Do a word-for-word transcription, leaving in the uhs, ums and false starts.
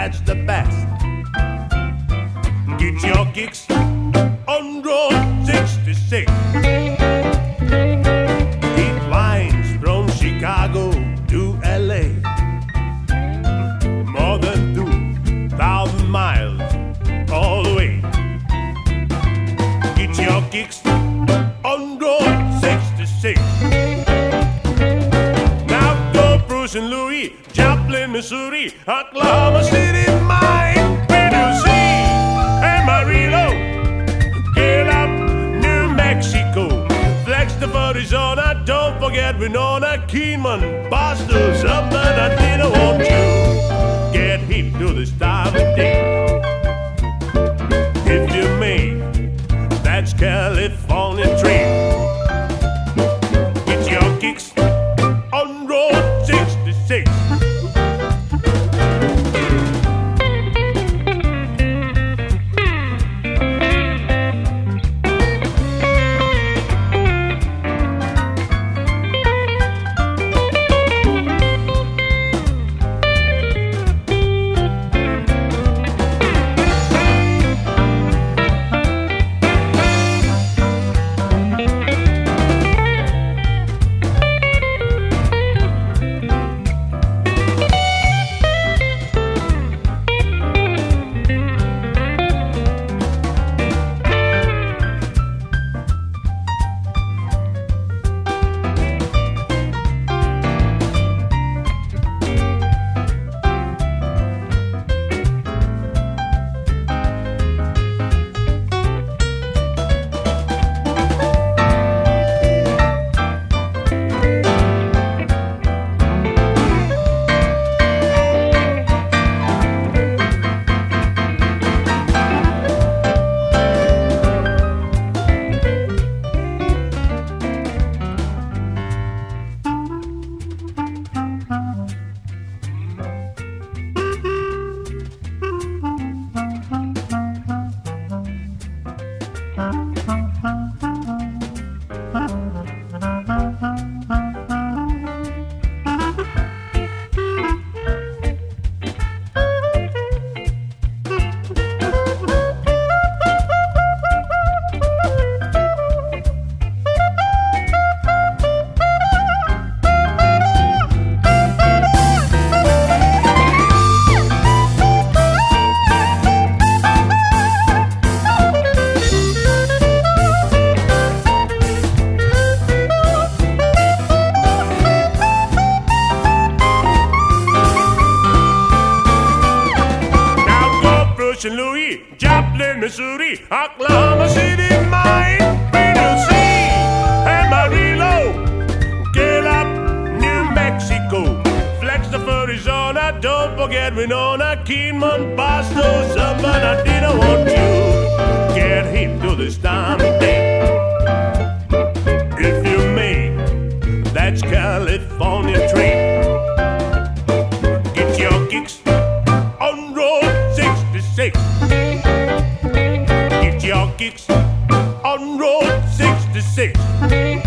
that's the best. Get your kicks on Road sixty-six. It winds from Chicago to L A, more than two thousand miles all the way. Get your kicks on Road sixty-six. Now go Bruce and Louis, Joplin, Missouri, Oklahoma City, mine, Tennessee, Amarillo, get up, New Mexico, Flagstaff, Arizona, don't forget Winona, Keeneman, Boston, something I didn't want you. Get hip to this time of day. If you may, that's California train. Get your kicks on Road sixty-six. Louis, Joplin, Missouri, Oklahoma City, mine, Tennessee, Amarillo, Gallup, New Mexico, Flagstaff, Arizona, don't forget Winona, Keeneman, Boston, something I didn't want you. Get hip to this time of day. If you may, that's California train. Get your kicks on Road sixty-six. Get your kicks on Road sixty-six.